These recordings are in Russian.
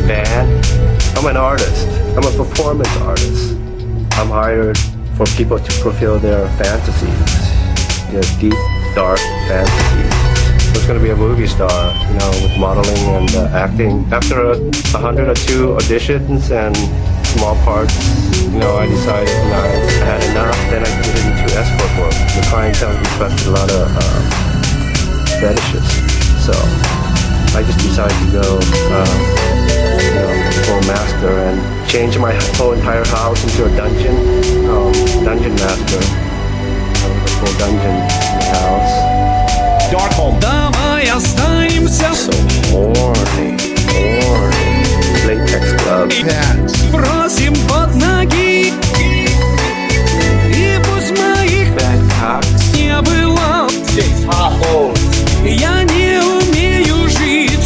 band. I'm an artist. I'm a performance artist. I'm hired for people to fulfill their fantasies, their deep, dark fantasies. I was going to be a movie star, with modeling and acting. After 102 auditions and small parts, I decided I had enough. Then I get into escort work. The clientele requested a lot of fetishes, so I just decided to go, full master and change my whole entire house into a dungeon. Dungeon master. A full dungeon in the house. Darkhold. Давай останемся. So horny. Latex club. Бросим под ноги. И пусть моих не было. Я не умею жить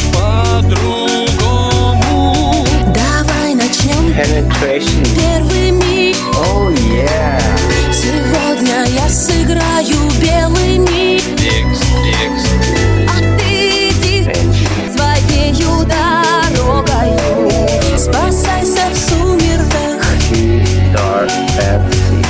по-другому. Давай начнем Penetration. первый миг. Oh yeah. Сегодня я сыграю белый миг. А ты иди своею дорогою. Спасайся в сумерках. Dark fantasy.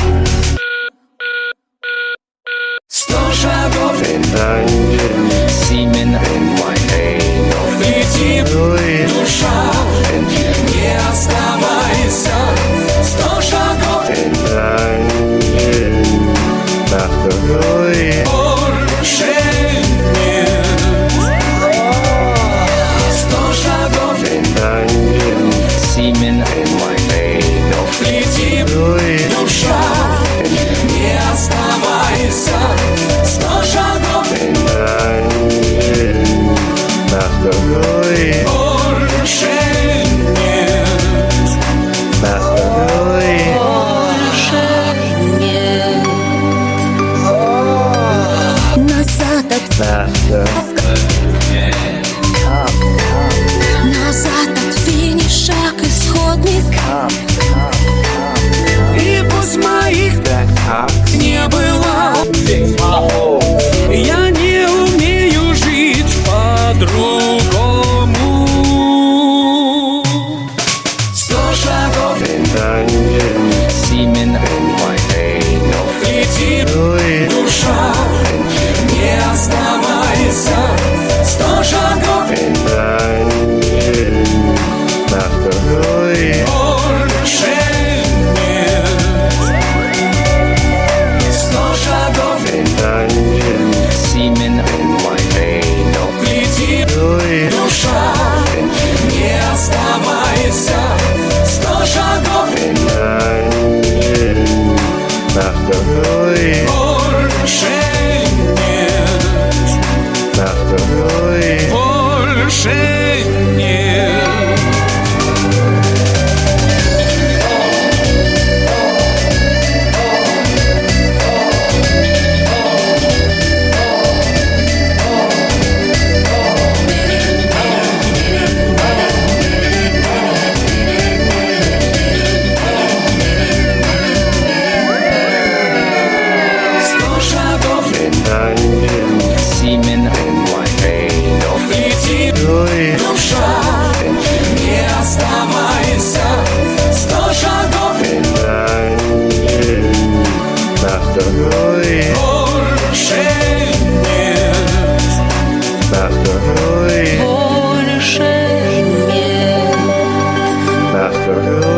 100 шагов In dungeon. Semen. In my anal. лети, душа, не оставайся. 100 шагов In dungeon. Master. больше нет. 100 шагов In dungeon. Semen. In my anal. лети, душа, не оставайся. 100 шагов In dungeon. Master. больше нет. Master. Больше нет. Назад от Master. назад от финиша к исходникам. И пусть моих не было. Я не умею жить по-другому. 100 шагов In dungeon. Semen. In my anal. лети, душа, не оставайся. 100 шагов In dungeon. Master. больше нет. 100 шагов In dungeon. Semen. In my anal. лети, душа, не оставайся. 100 шагов In dungeon. Master. больше нет. Master. Больше нет. In dungeon. Semen. In my anal. Лети, душа, не оставайся. 100 шагов In dungeon. Master. больше нет. Master. Больше нет. Master.